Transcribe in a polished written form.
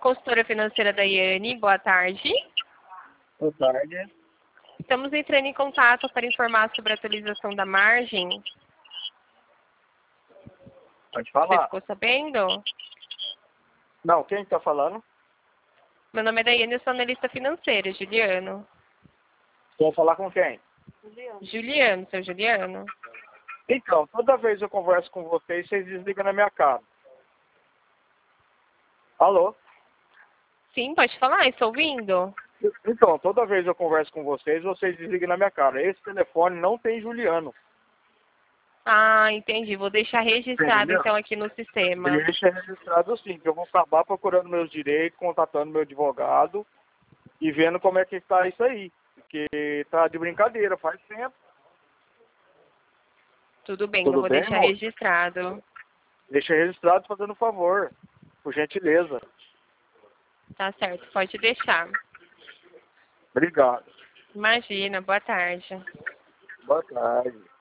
consultora financeira Daiane. Boa tarde. Boa tarde. Estamos entrando em contato para informar sobre a atualização da margem. Pode Você falar. ficou sabendo? Não, quem está falando? Meu nome é Daiane, eu sou analista financeira, Juliano. Vou falar com quem? Juliano, seu Juliano? Então, toda vez eu converso com vocês desligam na minha cara. Alô? Sim, pode falar, estou ouvindo. Então, toda vez eu converso com vocês desligam na minha cara. Esse telefone não tem Juliano. Ah, entendi. Vou deixar registrado Entendeu? então aqui no sistema. Deixa registrado assim, que eu vou acabar procurando meus direitos, contatando meu advogado e vendo como é que está isso aí. Porque tá de brincadeira, faz tempo. Tudo bem, eu Tudo vou bem, deixar moço? registrado. Deixa registrado fazendo favor, por gentileza. Tá certo, pode deixar. Obrigado. Imagina, boa tarde. Boa tarde.